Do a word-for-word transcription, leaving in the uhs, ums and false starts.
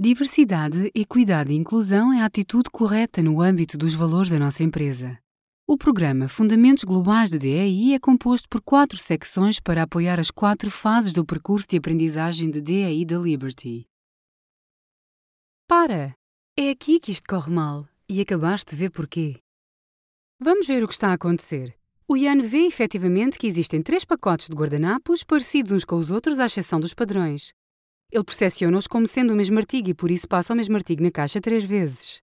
Diversidade, equidade e inclusão é a atitude correta no âmbito dos valores da nossa empresa. O programa Fundamentos Globais de D E I é composto por quatro secções para apoiar as quatro fases do percurso de aprendizagem de D E I da Liberty. Para! É aqui que isto corre mal e acabaste de ver porquê. Vamos ver o que está a acontecer. O Ian vê efetivamente que existem três pacotes de guardanapos parecidos uns com os outros à exceção dos padrões. Ele percepciona-os como sendo o mesmo artigo e por isso passa o mesmo artigo na caixa três vezes.